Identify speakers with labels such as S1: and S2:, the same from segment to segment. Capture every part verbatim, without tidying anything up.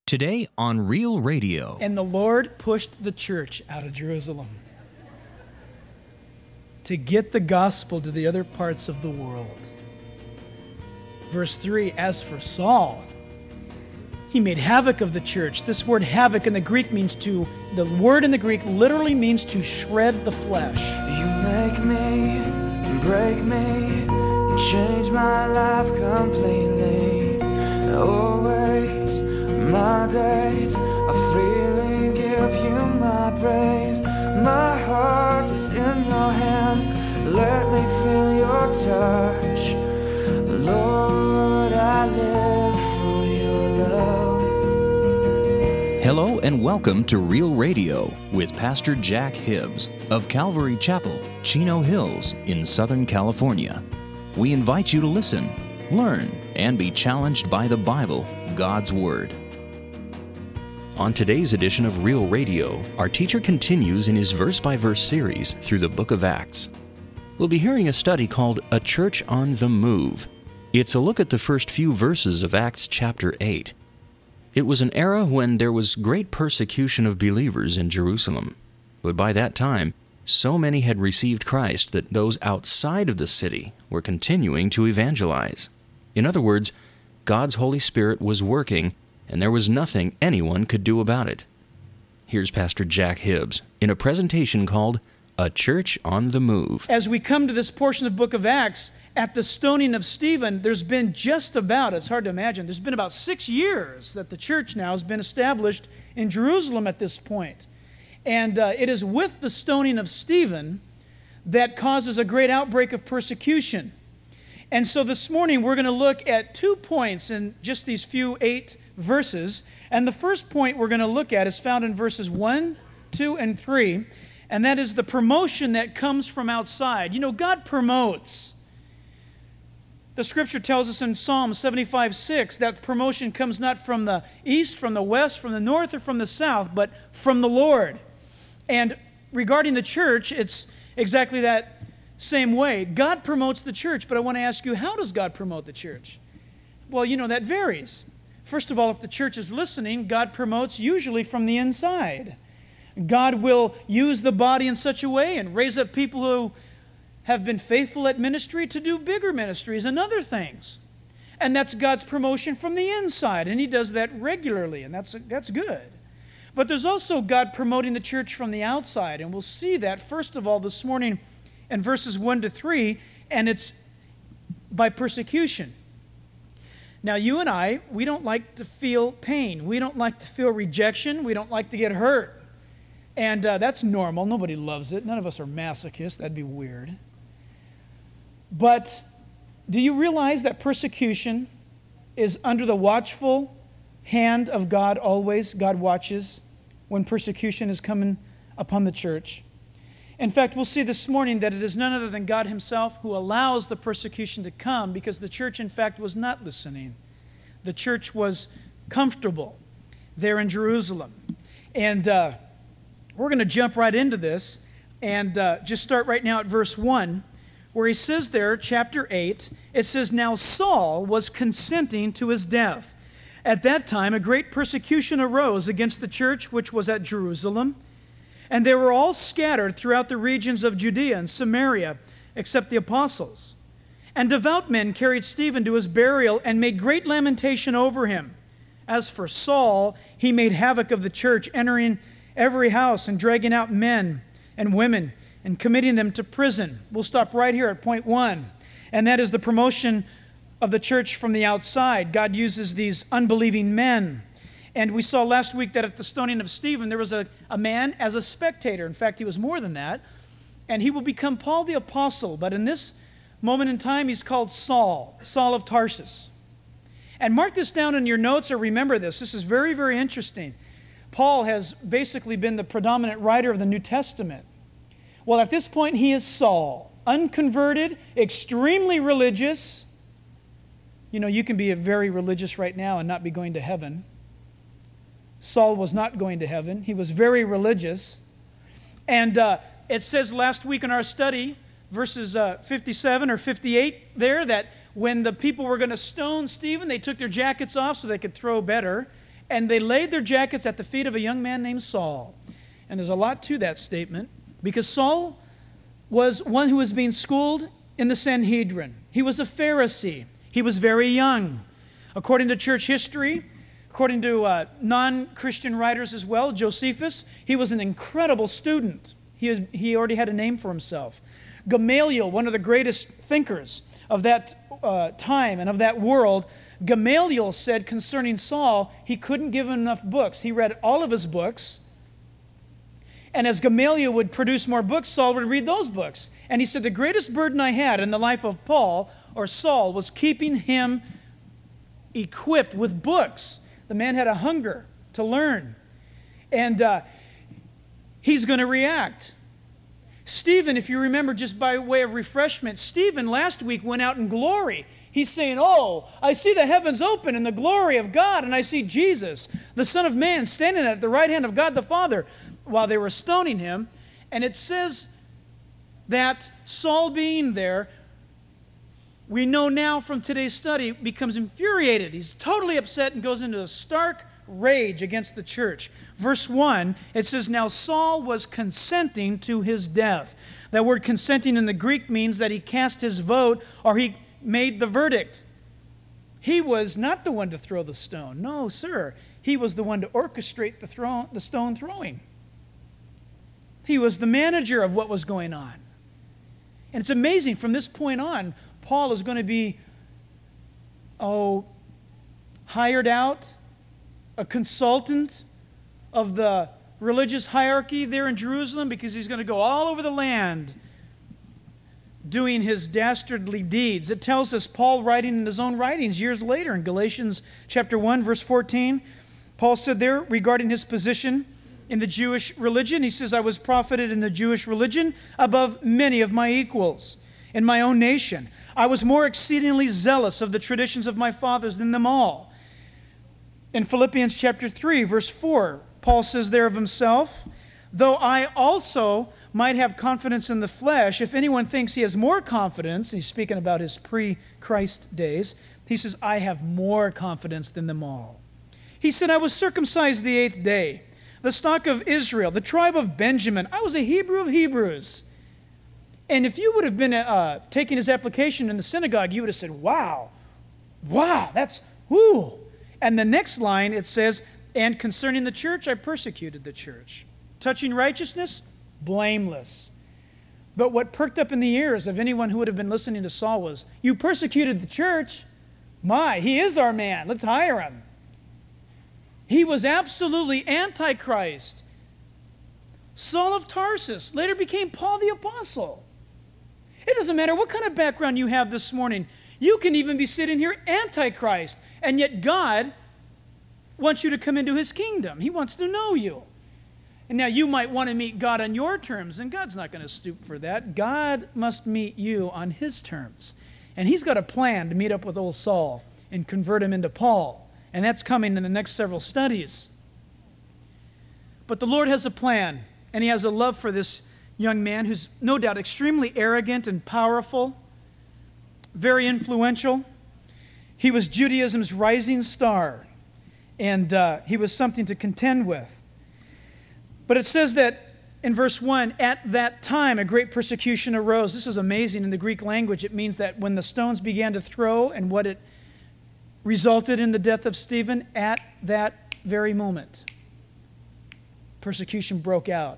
S1: Today on Real Radio.
S2: And the Lord pushed the church out of Jerusalem to get the gospel to the other parts of the world. Verse three, as for Saul, he made havoc of the church. This word havoc in the Greek means to, the word in the Greek literally means to shred the flesh.
S3: You make me, break me, change my life completely. Always, my days are freely give you my praise. My heart is in your hands, let me feel your touch. Lord, I live for your love.
S1: Hello and welcome to Real Radio with Pastor Jack Hibbs of Calvary Chapel, Chino Hills in Southern California. We invite you to listen, learn, and be challenged by the Bible, God's Word. On today's edition of Real Radio, our teacher continues in his verse-by-verse series through the book of Acts. We'll be hearing a study called A Church on the Move. It's a look at the first few verses of Acts chapter eight. It was an era when there was great persecution of believers in Jerusalem. But by that time, so many had received Christ that those outside of the city were continuing to evangelize. In other words, God's Holy Spirit was working, and there was nothing anyone could do about it. Here's Pastor Jack Hibbs in a presentation called A Church on the Move.
S2: As we come to this portion of the book of Acts, at the stoning of Stephen, there's been just about, it's hard to imagine, there's been about six years that the church now has been established in Jerusalem at this point. And uh, it is with the stoning of Stephen that causes a great outbreak of persecution. And so this morning we're going to look at two points in just these few eight verses. And the first point we're going to look at is found in verses one, two, and three. And that is the promotion that comes from outside. You know, God promotes. The scripture tells us in Psalm seventy-five six that promotion comes not from the east, from the west, from the north, or from the south, but from the Lord. And regarding the church, it's exactly that same way. God promotes the church, but I want to ask you, how does God promote the church? Well, you know, that varies. First of all, if the church is listening, God promotes usually from the inside. God will use the body in such a way and raise up people who have been faithful at ministry to do bigger ministries and other things. And that's God's promotion from the inside, and He does that regularly, and that's, that's good. But there's also God promoting the church from the outside, and we'll see that, first of all, this morning in verses one to three, and it's by persecution. Now, you and I, we don't like to feel pain. We don't like to feel rejection. We don't like to get hurt. And uh, that's normal. Nobody loves it. None of us are masochists. That'd be weird. But do you realize that persecution is under the watchful hand of God always? God watches when persecution is coming upon the church. In fact, we'll see this morning that it is none other than God Himself who allows the persecution to come, because the church, in fact, was not listening. The church was comfortable there in Jerusalem. And uh, we're going to jump right into this and uh, just start right now at verse one, where he says there, chapter eight, it says, Now Saul was consenting to his death. At that time, a great persecution arose against the church which was at Jerusalem, and they were all scattered throughout the regions of Judea and Samaria, except the apostles. And devout men carried Stephen to his burial and made great lamentation over him. As for Saul, he made havoc of the church, entering every house and dragging out men and women and committing them to prison. We'll stop right here at point one, and that is the promotion of the church from the outside. God uses these unbelieving men. And we saw last week that at the stoning of Stephen, there was a, a man as a spectator. In fact, he was more than that. And he will become Paul the Apostle. But in this moment in time, he's called Saul, Saul of Tarsus. And mark this down in your notes or remember this. This is very, very interesting. Paul has basically been the predominant writer of the New Testament. Well, at this point, he is Saul, unconverted, extremely religious. You know, you can be very religious right now and not be going to heaven. Saul was not going to heaven. He was very religious. And uh, it says last week in our study, verses uh, fifty-seven or fifty-eight there, that when the people were going to stone Stephen, they took their jackets off so they could throw better. and they laid their jackets at the feet of a young man named Saul. And there's a lot to that statement, because Saul was one who was being schooled in the Sanhedrin. He was a Pharisee. He was very young. According to church history, according to uh, non-Christian writers as well, Josephus, he was an incredible student. He, is, he already had a name for himself. Gamaliel, one of the greatest thinkers of that uh, time and of that world, Gamaliel said concerning Saul, he couldn't give him enough books. He read all of his books, and as Gamaliel would produce more books, Saul would read those books. And he said, the greatest burden I had in the life of Paul, or Saul, was keeping him equipped with books. The man had a hunger to learn. And uh, he's going to react. Stephen, if you remember, just by way of refreshment, Stephen last week went out in glory. He's saying, oh, I see the heavens open in the glory of God, and I see Jesus, the Son of Man, standing at the right hand of God the Father, while they were stoning him. And it says that Saul being there, we know now from today's study, becomes infuriated. He's totally upset and goes into a stark rage against the church. Verse one, it says, now Saul was consenting to his death. That word consenting in the Greek means that he cast his vote, or he made the verdict. He was not the one to throw the stone. No, sir. He was the one to orchestrate the, throw, the stone throwing. He was the manager of what was going on. And it's amazing, from this point on, Paul is going to be, oh, hired out, a consultant of the religious hierarchy there in Jerusalem, because he's going to go all over the land doing his dastardly deeds. It tells us, Paul writing in his own writings years later in Galatians chapter one, verse fourteen, Paul said there regarding his position in the Jewish religion, he says, I was profited in the Jewish religion above many of my equals in my own nation. I was more exceedingly zealous of the traditions of my fathers than them all. In Philippians chapter three, verse four, Paul says there of himself, though I also might have confidence in the flesh, if anyone thinks he has more confidence, he's speaking about his pre-Christ days, he says, I have more confidence than them all. He said, I was circumcised the eighth day, the stock of Israel, the tribe of Benjamin. I was a Hebrew of Hebrews. And if you would have been uh, taking his application in the synagogue, you would have said, wow, wow, that's, whoo. And the next line, it says, and concerning the church, I persecuted the church. Touching righteousness, blameless. But what perked up in the ears of anyone who would have been listening to Saul was, you persecuted the church? My, he is our man. Let's hire him. He was absolutely antichrist. Saul of Tarsus later became Paul the Apostle. It doesn't matter what kind of background you have this morning. You can even be sitting here antichrist, and yet God wants you to come into his kingdom. He wants to know you. And now you might want to meet God on your terms, and God's not going to stoop for that. God must meet you on his terms. And he's got a plan to meet up with old Saul and convert him into Paul. And that's coming in the next several studies. But the Lord has a plan, and he has a love for this young man who's no doubt extremely arrogant and powerful, very influential. He was Judaism's rising star, and uh, he was something to contend with. But it says that in verse one, at that time a great persecution arose. This is amazing in the Greek language. It means that when the stones began to throw and what it resulted in the death of Stephen, at that very moment, persecution broke out.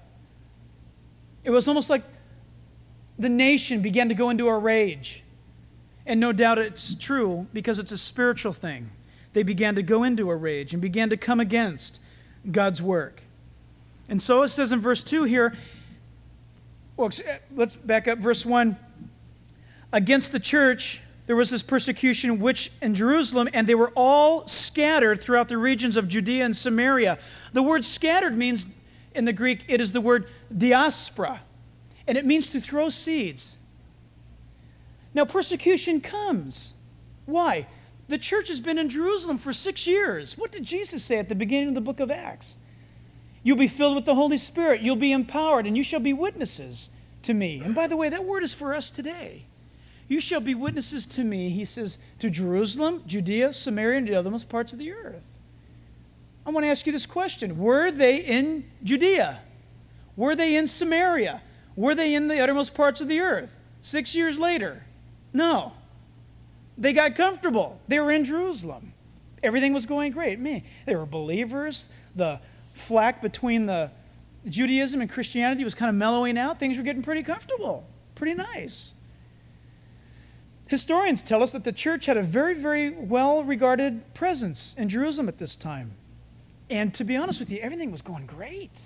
S2: It was almost like the nation began to go into a rage. And no doubt it's true because it's a spiritual thing. They began to go into a rage and began to come against God's work. And so it says in verse two here, well, let's back up verse one. Against the church, there was this persecution which in Jerusalem, and they were all scattered throughout the regions of Judea and Samaria. The word scattered means, in the Greek, it is the word diaspora, and it means to throw seeds. Now, persecution comes. Why? The church has been in Jerusalem for six years. What did Jesus say at the beginning of the book of Acts? You'll be filled with the Holy Spirit. You'll be empowered, and you shall be witnesses to me. And by the way, that word is for us today. You shall be witnesses to me, he says, to Jerusalem, Judea, Samaria, and the othermost parts of the earth. I want to ask you this question. Were they in Judea? Were they in Samaria? Were they in the uttermost parts of the earth? Six years later? No. They got comfortable. They were in Jerusalem. Everything was going great. Man, they were believers. The flack between the Judaism and Christianity was kind of mellowing out. Things were getting pretty comfortable, pretty nice. Historians tell us that the church had a very, very well-regarded presence in Jerusalem at this time. And to be honest with you, everything was going great.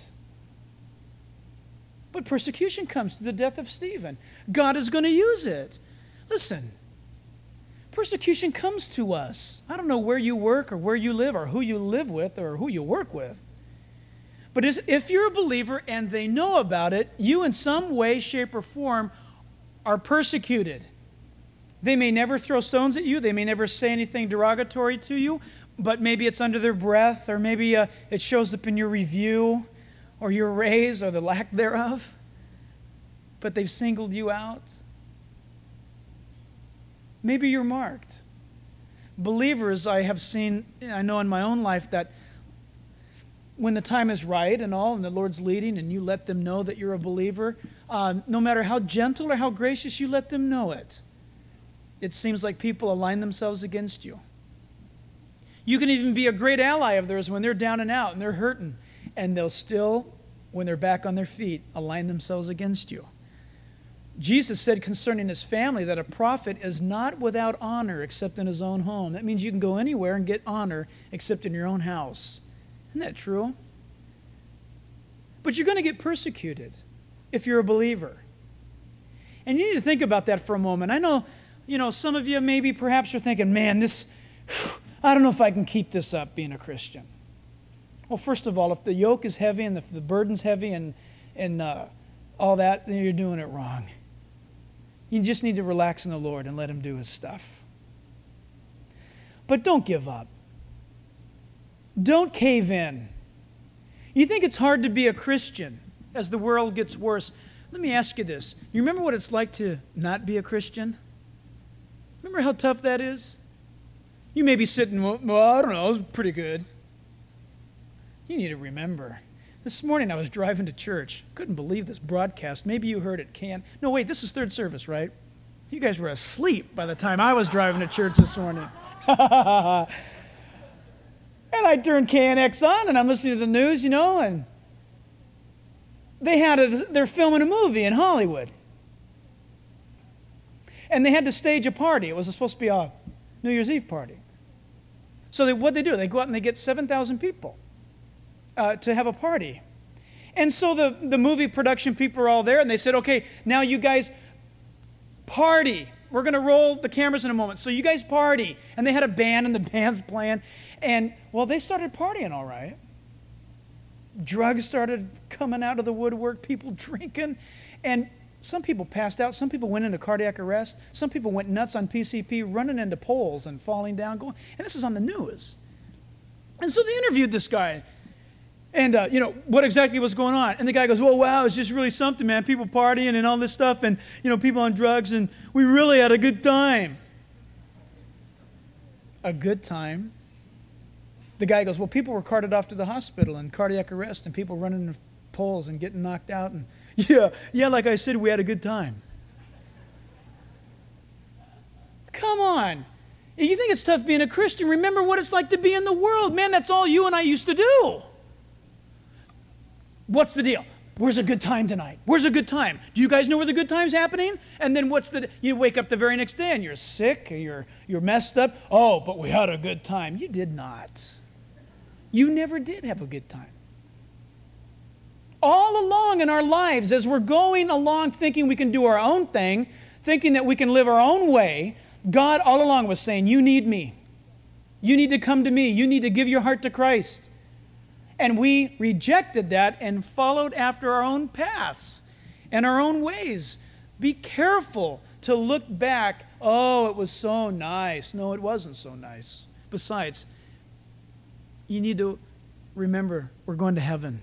S2: But persecution comes to the death of Stephen. God is going to use it. Listen, persecution comes to us. I don't know where you work or where you live or who you live with or who you work with. But if you're a believer and they know about it, you in some way, shape, or form are persecuted. They may never throw stones at you. They may never say anything derogatory to you, but maybe it's under their breath, or maybe uh, it shows up in your review or your raise or the lack thereof. But they've singled you out. Maybe you're marked. Believers, I have seen, I know in my own life that when the time is right and all, and the Lord's leading, and you let them know that you're a believer, uh, no matter how gentle or how gracious you let them know it, it seems like people align themselves against you. You can even be a great ally of theirs when they're down and out and they're hurting, and they'll still, when they're back on their feet, align themselves against you. Jesus said concerning his family that a prophet is not without honor except in his own home. That means you can go anywhere and get honor except in your own house. Isn't that true? But you're going to get persecuted if you're a believer. And you need to think about that for a moment. I know, you know, some of you maybe perhaps are thinking, man, this, I don't know if I can keep this up being a Christian. Well, first of all, if the yoke is heavy and if the burden's heavy and, and uh, all that, then you're doing it wrong. You just need to relax in the Lord and let him do his stuff. But don't give up. Don't cave in. You think it's hard to be a Christian as the world gets worse. Let me ask you this. You remember what it's like to not be a Christian? Remember how tough that is? You may be sitting, well, I don't know, it was pretty good. You need to remember. This morning I was driving to church. Couldn't believe this broadcast. Maybe you heard it, can. No, wait, this is third service, right? You guys were asleep by the time I was driving to church this morning. And I turned K N X on, and I'm listening to the news, you know, and they had a, they're filming a movie in Hollywood. And they had to stage a party. It was supposed to be a New Year's Eve party. So they, what they do, they go out and they get seven thousand people uh, to have a party. And so the, the movie production people are all there, and they said, okay, now you guys party. We're going to roll the cameras in a moment. So you guys party. And they had a band, and the band's playing. And, well, they started partying all right. Drugs started coming out of the woodwork, people drinking. And some people passed out. Some people went into cardiac arrest. Some people went nuts on P C P, running into poles and falling down. Going, and this is on the news. And so they interviewed this guy. And, uh, you know, what exactly was going on? And the guy goes, well, wow, it's just really something, man. People partying and all this stuff and, you know, people on drugs, and we really had a good time. A good time? The guy goes, well, people were carted off to the hospital in cardiac arrest and people running into poles and getting knocked out. And yeah, yeah, like I said, we had a good time. Come on. If you think it's tough being a Christian, remember what it's like to be in the world. Man, that's all you and I used to do. What's the deal? Where's a good time tonight? Where's a good time? Do you guys know where the good time's happening? And then what's the, you wake up the very next day and you're sick, or you're, you're messed up. Oh, but we had a good time. You did not. You never did have a good time. All along in our lives, as we're going along thinking we can do our own thing, thinking that we can live our own way, God all along was saying, you need me. You need to come to me. You need to give your heart to Christ. And we rejected that and followed after our own paths and our own ways. Be careful to look back. Oh, it was so nice. No, it wasn't so nice. Besides, you need to remember we're going to heaven.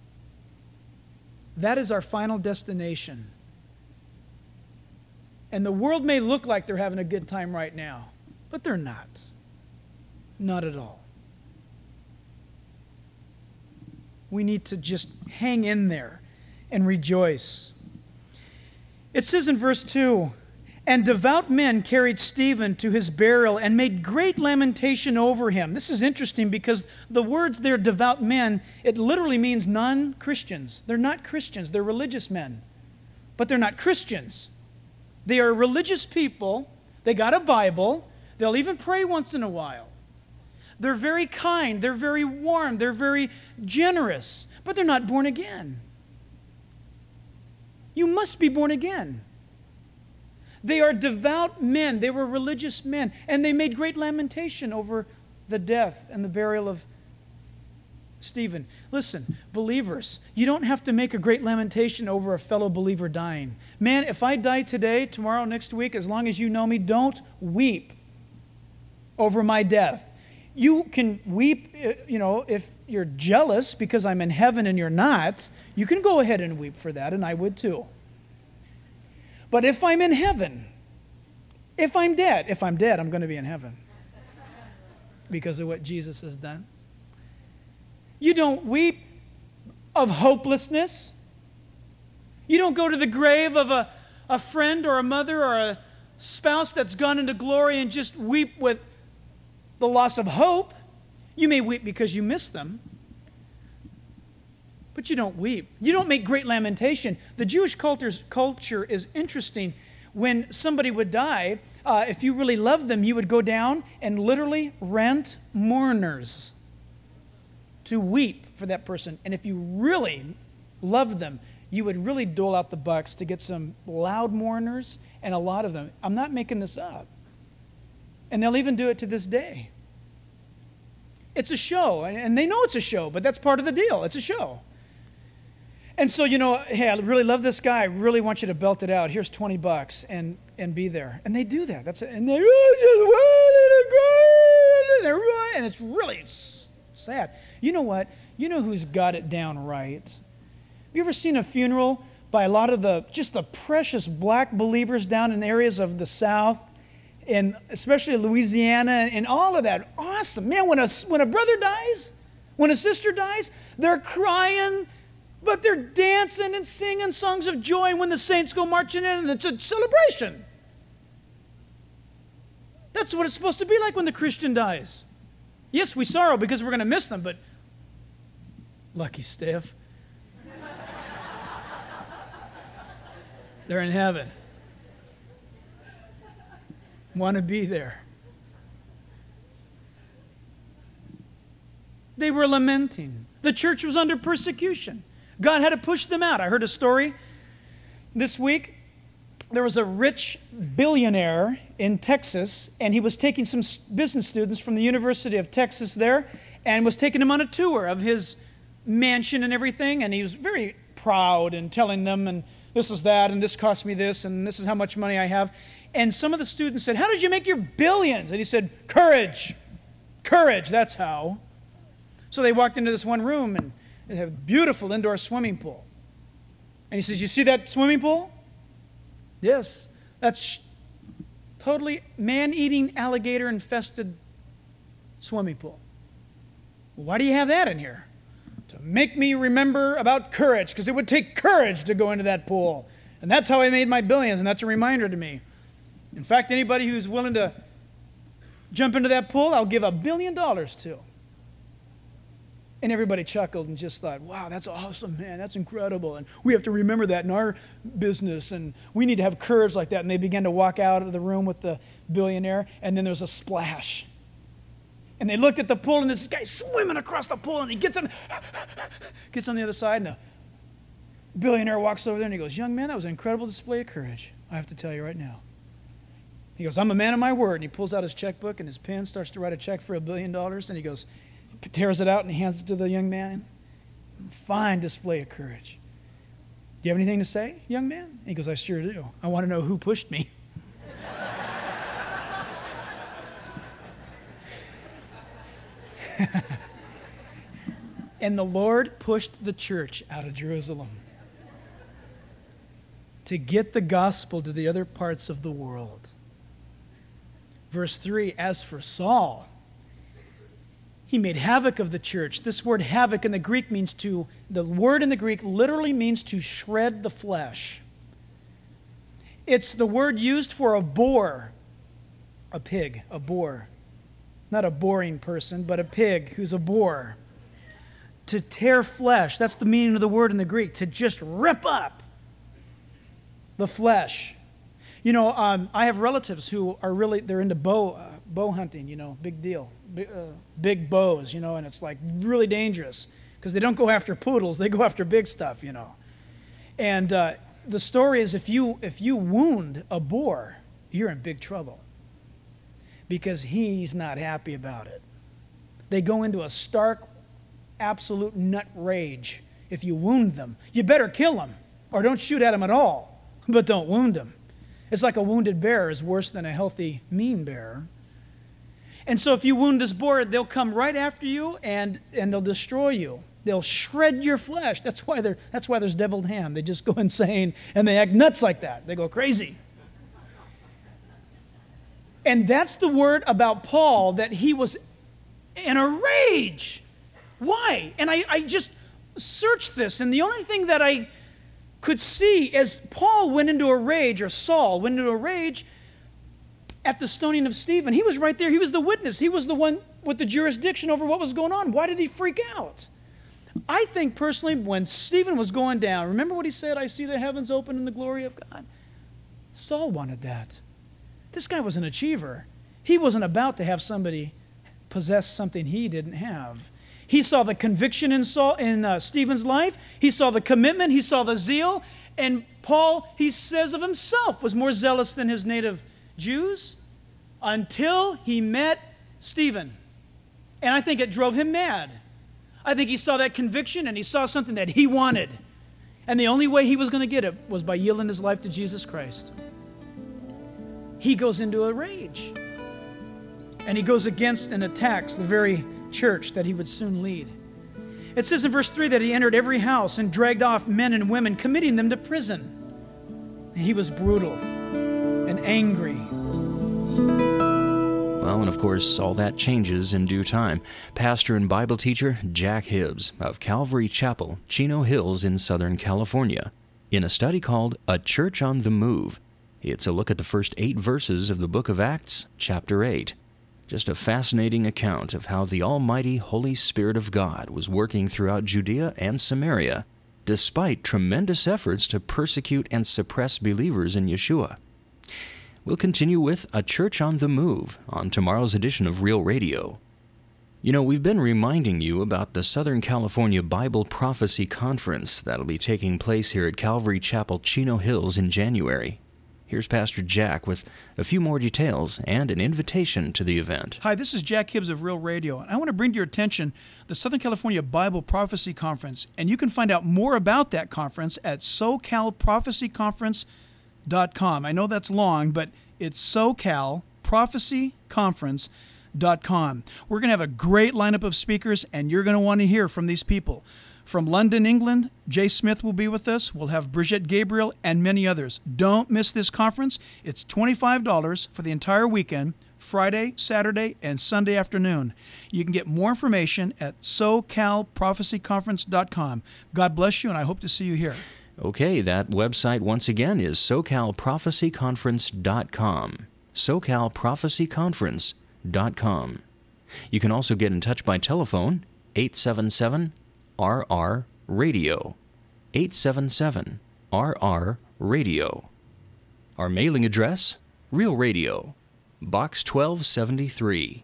S2: That is our final destination. And the world may look like they're having a good time right now, but they're not. Not at all. We need to just hang in there and rejoice. It says in verse two, "And devout men carried Stephen to his burial and made great lamentation over him." This is interesting because the words there, devout men, it literally means non-Christians. They're not Christians, they're religious men. But they're not Christians. They are religious people. They got a Bible. They'll even pray once in a while. They're very kind. They're very warm. They're very generous. But they're not born again. You must be born again. They are devout men. They were religious men. And they made great lamentation over the death and the burial of Stephen. Listen, believers, you don't have to make a great lamentation over a fellow believer dying. Man, if I die today, tomorrow, next week, as long as you know me, don't weep over my death. You can weep, you know, if you're jealous because I'm in heaven and you're not, you can go ahead and weep for that, and I would too. But if I'm in heaven, if I'm dead, if I'm dead, I'm going to be in heaven because of what Jesus has done. You don't weep of hopelessness. You don't go to the grave of a, a friend or a mother or a spouse that's gone into glory and just weep with the loss of hope. You may weep because you miss them, but you don't weep. You don't make great lamentation. The Jewish culture is interesting. When somebody would die, uh, if you really loved them, you would go down and literally rent mourners to weep for that person. And if you really loved them, you would really dole out the bucks to get some loud mourners, and a lot of them. I'm not making this up. And they'll even do it to this day. It's a show, and they know it's a show, but that's part of the deal. It's a show. And so, you know, hey, I really love this guy. I really want you to belt it out. Here's twenty bucks and and be there. And they do that. That's it. And they're oh, and it's really sad. You know what? You know who's got it down right? Have you ever seen a funeral by a lot of the just the precious black believers down in areas of the South, and especially Louisiana and all of that? Awesome. Man, when a, when a brother dies, when a sister dies, they're crying, but they're dancing and singing songs of joy when the saints go marching in, and it's a celebration. That's what it's supposed to be like when the Christian dies. Yes, we sorrow because we're going to miss them, but lucky Steph. They're in heaven. Want to be there. They were lamenting. The church was under persecution. God had to push them out. I heard a story this week. There was a rich billionaire in Texas, and he was taking some business students from the University of Texas there and was taking them on a tour of his mansion and everything, and he was very proud and telling them, and this is that, and this cost me this, and this is how much money I have. And some of the students said, "How did you make your billions?" And he said, "Courage. Courage, that's how." So they walked into this one room, and it had a beautiful indoor swimming pool. And he says, "You see that swimming pool?" "Yes." "That's totally man-eating, alligator-infested swimming pool." "Well, why do you have that in here?" "To make me remember about courage, because it would take courage to go into that pool. And that's how I made my billions, and that's a reminder to me. In fact, anybody who's willing to jump into that pool, I'll give a billion dollars to." And everybody chuckled and just thought, "Wow, that's awesome, man. That's incredible. And we have to remember that in our business. And we need to have courage like that." And they began to walk out of the room with the billionaire, and then there's a splash. And they looked at the pool, and this guy's swimming across the pool, and he gets on, gets on the other side, and the billionaire walks over there, and he goes, "Young man, that was an incredible display of courage. I have to tell you right now." He goes, "I'm a man of my word." And he pulls out his checkbook and his pen, starts to write a check for a billion dollars, and he goes, tears it out and he hands it to the young man. "Fine display of courage. Do you have anything to say, young man?" And he goes, "I sure do. I want to know who pushed me." And the Lord pushed the church out of Jerusalem to get the gospel to the other parts of the world. Verse three, "As for Saul, He made havoc of the church. This word havoc in the Greek means to, the word in the Greek literally means to shred the flesh. It's the word used for a boar, a pig, a boar. Not a boring person, but a pig who's a boar. To tear flesh, that's the meaning of the word in the Greek, to just rip up the flesh. You know, um, I have relatives who are really, they're into bow, uh, bow hunting, you know, big deal. Big, uh, big bows, you know, and it's like really dangerous because they don't go after poodles, they go after big stuff, you know. And uh, the story is if you if you wound a boar, you're in big trouble because he's not happy about it. They go into a stark, absolute nut rage if you wound them. You better kill them or don't shoot at them at all, but don't wound them. It's like a wounded bear is worse than a healthy, mean bear. And so if you wound this boar, they'll come right after you and, and they'll destroy you. They'll shred your flesh. That's why they're that's why there's deviled ham. They just go insane and they act nuts like that. They go crazy. And that's the word about Paul, that he was in a rage. Why? And I, I just searched this, and the only thing that I could see as Paul went into a rage, or Saul went into a rage at the stoning of Stephen, he was right there. He was the witness. He was the one with the jurisdiction over what was going on. Why did he freak out? I think personally when Stephen was going down, remember what he said, I see the heavens open in the glory of God? Saul wanted that. This guy was an achiever. He wasn't about to have somebody possess something he didn't have. He saw the conviction in Saul, in uh, Stephen's life. He saw the commitment. He saw the zeal. And Paul, he says of himself, was more zealous than his native Jews until he met Stephen. And I think it drove him mad. I think he saw that conviction and he saw something that he wanted. And the only way he was going to get it was by yielding his life to Jesus Christ. He goes into a rage. And he goes against and attacks the very church that he would soon lead. It says in verse three that he entered every house and dragged off men and women, committing them to prison. And he was brutal and angry.
S1: Well, and of course, all that changes in due time. Pastor and Bible teacher Jack Hibbs of Calvary Chapel, Chino Hills in Southern California, in a study called A Church on the Move. It's a look at the first eight verses of the book of Acts, chapter eight. Just a fascinating account of how the almighty Holy Spirit of God was working throughout Judea and Samaria, despite tremendous efforts to persecute and suppress believers in Yeshua. We'll continue with A Church on the Move on tomorrow's edition of Real Radio. You know, we've been reminding you about the Southern California Bible Prophecy Conference that'll be taking place here at Calvary Chapel, Chino Hills in January. Here's Pastor Jack with a few more details and an invitation to the event.
S2: Hi, this is Jack Hibbs of Real Radio, and I want to bring to your attention the Southern California Bible Prophecy Conference, and you can find out more about that conference at so cal prophecy conference dot com. I know that's long, but it's so cal prophecy conference dot com. We're going to have a great lineup of speakers, and you're going to want to hear from these people. From London, England, Jay Smith will be with us. We'll have Bridget Gabriel and many others. Don't miss this conference. It's twenty-five dollars for the entire weekend, Friday, Saturday, and Sunday afternoon. You can get more information at so cal prophecy conference dot com. God bless you, and I hope to see you here.
S1: Okay, that website once again is so cal prophecy conference dot com. so cal prophecy conference dot com. You can also get in touch by telephone, eight seven seven R R radio, eight seven seven R R radio. Our mailing address, Real Radio, Box twelve seventy-three,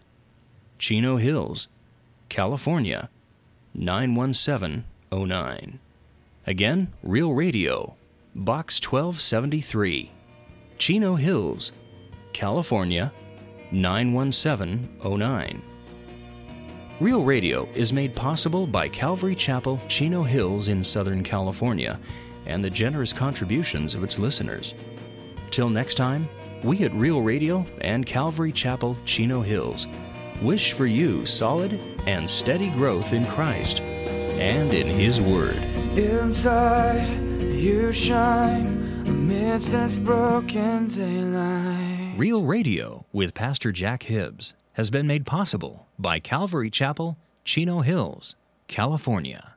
S1: Chino Hills, California, nine one seven oh nine. Again, Real Radio, Box twelve seventy-three, Chino Hills, California, nine one seven oh nine. Real Radio is made possible by Calvary Chapel, Chino Hills in Southern California, and the generous contributions of its listeners. Till next time, we at Real Radio and Calvary Chapel, Chino Hills wish for you solid and steady growth in Christ and in His Word.
S3: Inside, you shine amidst this broken daylight.
S1: Real Radio with Pastor Jack Hibbs. has been made possible by Calvary Chapel, Chino Hills, California.